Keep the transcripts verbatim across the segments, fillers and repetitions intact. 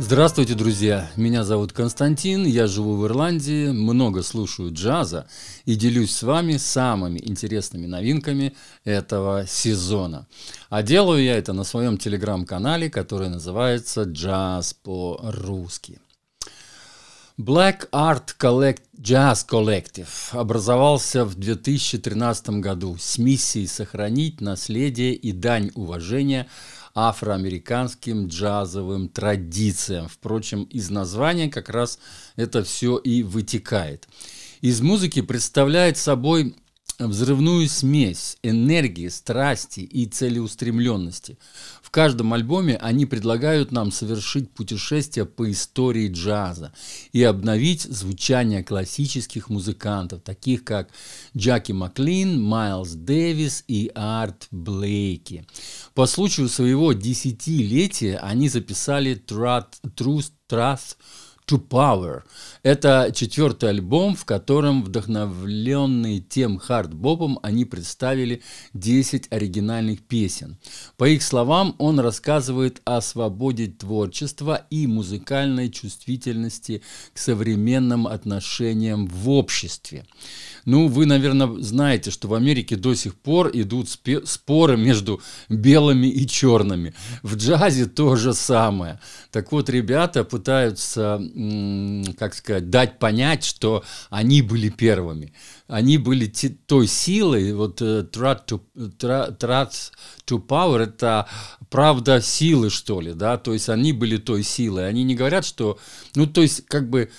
Здравствуйте, друзья! Меня зовут Константин, я живу в Ирландии, много слушаю джаза и делюсь с вами самыми интересными новинками этого сезона. А делаю я это на своем телеграм-канале, который называется «Джаз по-русски». Black Art Collect... Jazz Collective образовался в две тысячи тринадцатом году с миссией сохранить наследие и дань уважения афроамериканским джазовым традициям. Впрочем, из названия как раз это все и вытекает. Из музыки представляет собой взрывную смесь энергии, страсти и целеустремленности. В каждом альбоме они предлагают нам совершить путешествие по истории джаза и обновить звучание классических музыкантов, таких как Джаки Маклин, Майлз Дэвис и Арт Блейки. По случаю своего десятилетия они записали Truth to Power. Это четвертый альбом, в котором, вдохновленные тем хард-бопом, они представили десять оригинальных песен. По их словам, он рассказывает о свободе творчества и музыкальной чувствительности к современным отношениям в обществе. Ну, вы, наверное, знаете, что в Америке до сих пор идут споры между белыми и черными. В джазе то же самое. Так вот, ребята пытаются, как сказать, дать понять, что они были первыми. Они были те, той силой, вот Truth to, Truth to Power, это правда силы, что ли, да, то есть они были той силой. Они не говорят, что, ну, то есть, как бы,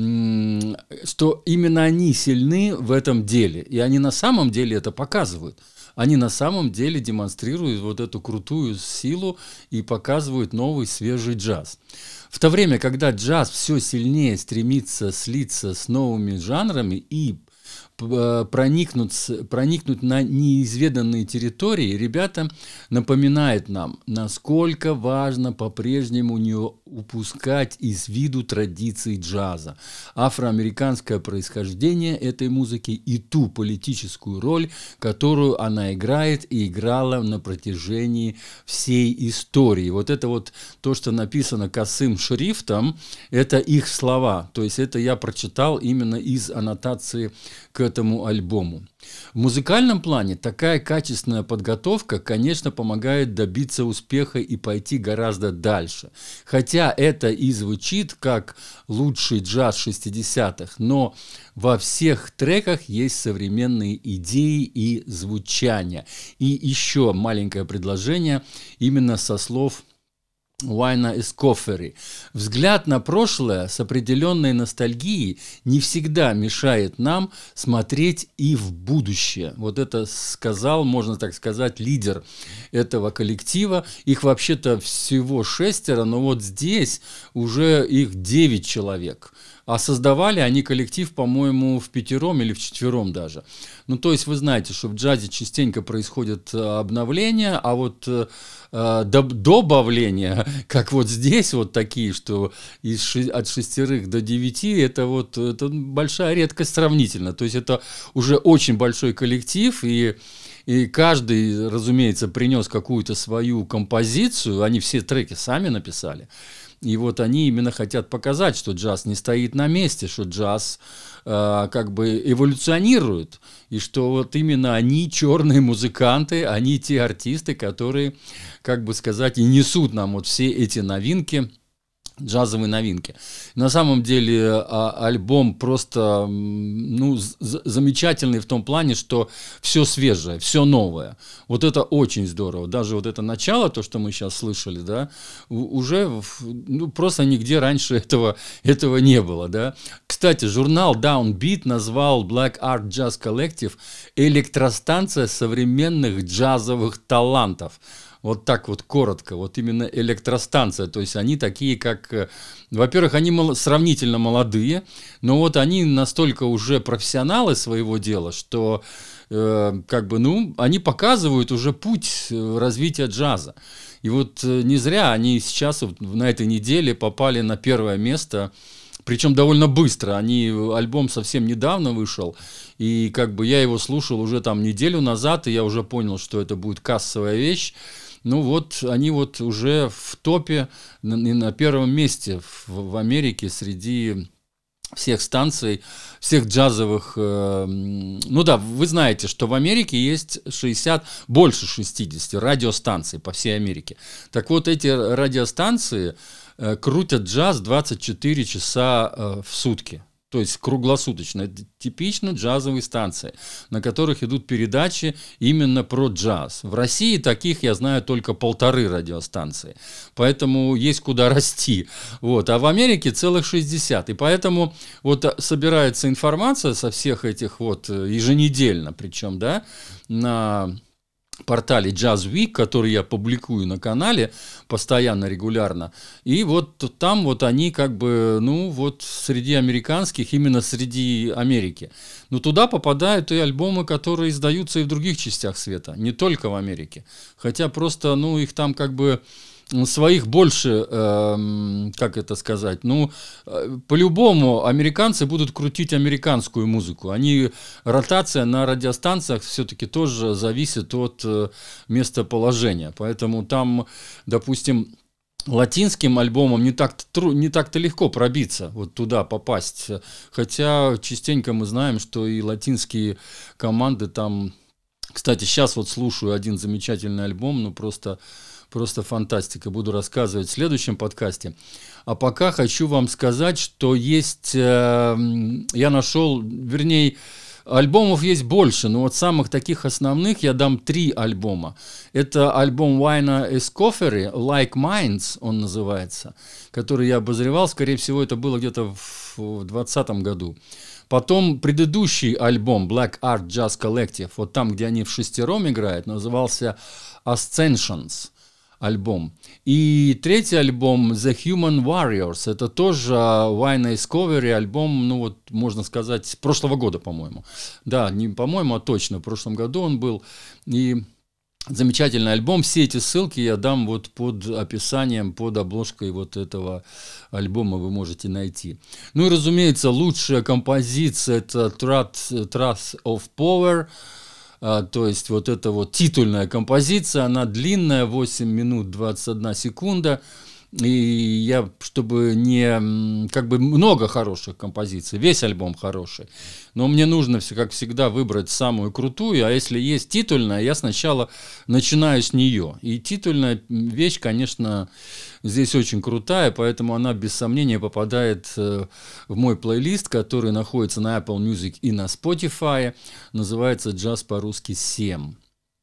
что именно они сильны в этом деле, и они на самом деле это показывают. Они на самом деле демонстрируют вот эту крутую силу и показывают новый свежий джаз. В то время, когда джаз все сильнее стремится слиться с новыми жанрами и проникнуть, проникнуть на неизведанные территории, ребята напоминают нам, насколько важно по-прежнему не упускать из виду традиции джаза, афроамериканское происхождение этой музыки и ту политическую роль, которую она играет и играла на протяжении всей истории. Вот это вот то, что написано косым шрифтом, это их слова, то есть это я прочитал именно из аннотации к этому альбому. В музыкальном плане такая качественная подготовка, конечно, помогает добиться успеха и пойти гораздо дальше. Хотя это и звучит как лучший джаз шестидесятых, но во всех треках есть современные идеи и звучания. И еще маленькое предложение именно со слов Уайна Эскофери. Взгляд на прошлое с определенной ностальгией не всегда мешает нам смотреть и в будущее. Вот это сказал, можно так сказать, лидер этого коллектива. Их вообще-то всего шестеро, но вот здесь уже их девять человек. А создавали они коллектив, по-моему, в пятером или в четвером даже. Ну, то есть вы знаете, что в джазе частенько происходят обновления, а вот э, добавления, как вот здесь, вот такие, что из ши, от шестерых до девяти, это вот это большая редкость сравнительно. То есть это уже очень большой коллектив, и И каждый, разумеется, принес какую-то свою композицию, они все треки сами написали. И вот они именно хотят показать, что джаз не стоит на месте, что джаз э, как бы эволюционирует, и что вот именно они, черные музыканты, они те артисты, которые, как бы сказать, и несут нам вот все эти новинки, джазовые новинки. На самом деле альбом просто ну, замечательный в том плане, что все свежее, все новое. Вот это очень здорово. Даже вот это начало, то, что мы сейчас слышали, да, уже ну, просто нигде раньше этого, этого не было. Да. Кстати, журнал Downbeat назвал Black Art Jazz Collective электростанция современных джазовых талантов. Вот так вот коротко, вот именно электростанция, то есть они такие как, во-первых, они мол, сравнительно молодые, но вот они настолько уже профессионалы своего дела, что э, как бы, ну, они показывают уже путь развития джаза. И вот э, не зря они сейчас вот, на этой неделе попали на первое место, причем довольно быстро. Они, альбом совсем недавно вышел, и как бы я его слушал уже там неделю назад, и я уже понял, что это будет кассовая вещь. ну вот они вот уже в топе, на, на первом месте в, в Америке среди всех станций, всех джазовых, э, ну да, вы знаете, что в Америке есть шестьдесят, больше шестидесяти радиостанций по всей Америке. Так вот, эти радиостанции э, крутят джаз двадцать четыре часа э, в сутки. То есть круглосуточно. Это типично джазовые станции, на которых идут передачи именно про джаз. В России таких, я знаю, только полторы радиостанции. Поэтому есть куда расти. Вот. А в Америке целых шестьдесят. И поэтому вот собирается информация со всех этих вот еженедельно, причем, да, на портале Jazz Week, который я публикую на канале постоянно, регулярно. И вот там вот они как бы, ну вот среди американских, именно среди Америки. Но туда попадают и альбомы, которые издаются и в других частях света, не только в Америке. Хотя просто, ну их там как бы своих больше, э, как это сказать, ну, э, по-любому американцы будут крутить американскую музыку. Они, ротация на радиостанциях все-таки тоже зависит от э, местоположения. Поэтому там, допустим, латинским альбомом не так-то, не так-то легко пробиться, вот туда попасть. Хотя частенько мы знаем, что и латинские команды там... Кстати, сейчас вот слушаю один замечательный альбом, ну просто... Просто фантастика. Буду рассказывать в следующем подкасте. А пока хочу вам сказать, что есть... Э, я нашел... Вернее, альбомов есть больше, но вот самых таких основных я дам три альбома. Это альбом Уайна Эскофери, Like Minds он называется, который я обозревал. Скорее всего, это было где-то в двадцатом году. Потом предыдущий альбом Black Art Jazz Collective, вот там, где они в шестером играют, назывался Ascensions. Альбом. И третий альбом The Human Warriors, это тоже Wine Discovery альбом, ну вот можно сказать, с прошлого года, по-моему. Да, не по-моему, а точно, в прошлом году он был. И замечательный альбом. Все эти ссылки я дам вот под описанием, под обложкой вот этого альбома вы можете найти. Ну и, разумеется, лучшая композиция это Trust of Power. А, то есть вот эта вот титульная композиция, она длинная, восемь минут двадцать одна секунда. И я, чтобы не... Как бы много хороших композиций, весь альбом хороший. Но мне нужно, как всегда, выбрать самую крутую. А если есть титульная, я сначала начинаю с нее. И титульная вещь, конечно, здесь очень крутая, поэтому она без сомнения попадает в мой плейлист, который находится на Apple Music и на Spotify. Называется «Джаз по-русски семь».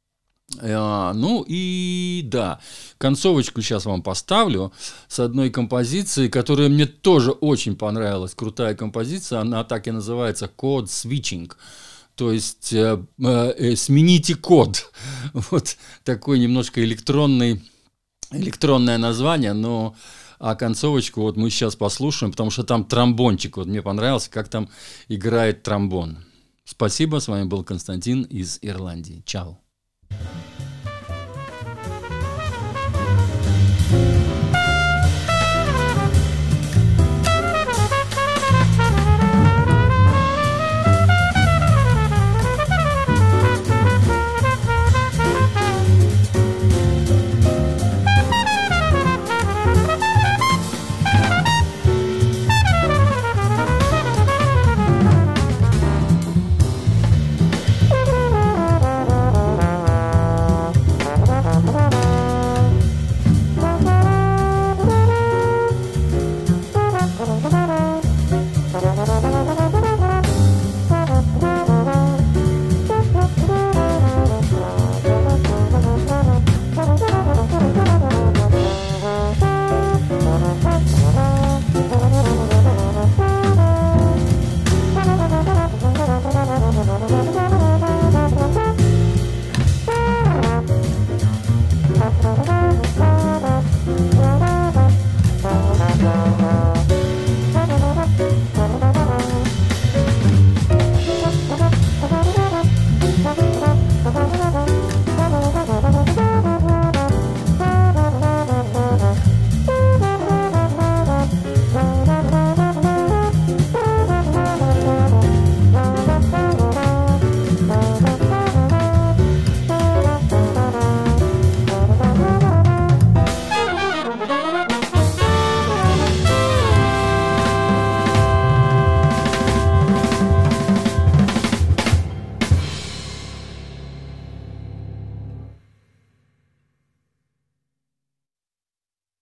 А, ну и да, концовочку сейчас вам поставлю с одной композицией, которая мне тоже очень понравилась, крутая композиция, она так и называется «Code Switching», то есть э, э, «Смените код», вот такой немножко электронный, электронное название, но а концовочку вот мы сейчас послушаем, потому что там тромбончик, вот мне понравился, как там играет тромбон. Спасибо, с вами был Константин из Ирландии, чао.